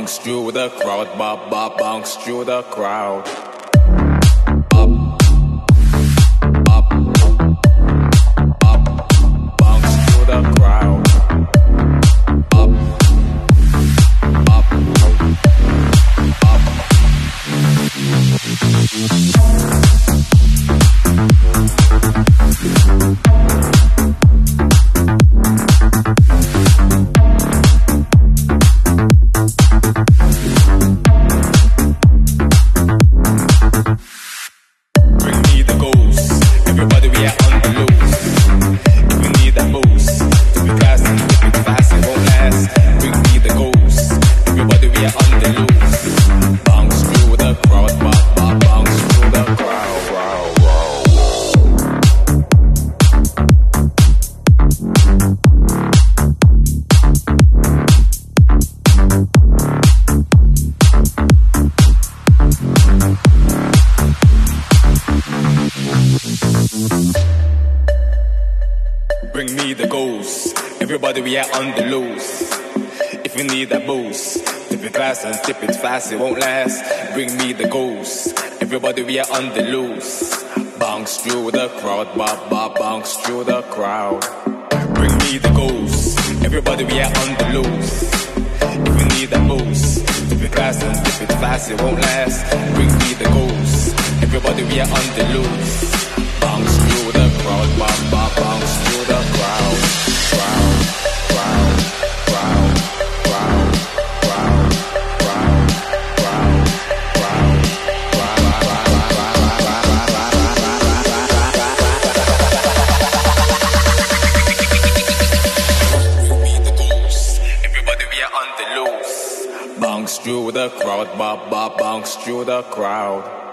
Bounce through the crowd, bop bop, bounce through the crowd. Bring me the goals, everybody we are on the loose. If you need that boost, dip it glass and dip it fast, it won't last. Bring me the goals, everybody we are on the loose. Bounce through the crowd, bop bop, bounce through the crowd. Bring me the goals, everybody we are on the loose. If you need that boost, dip it glass and dip it fast, it won't last. Bring me the goals, everybody we are on the loose. Bounce through the crowd, bop bop, bounce through the crowd. Crowd, crowd, crowd, crowd, crowd, crowd, crowd, everybody we are on the loose. Bounce through the crowd, bop bop, bounce through the crowd.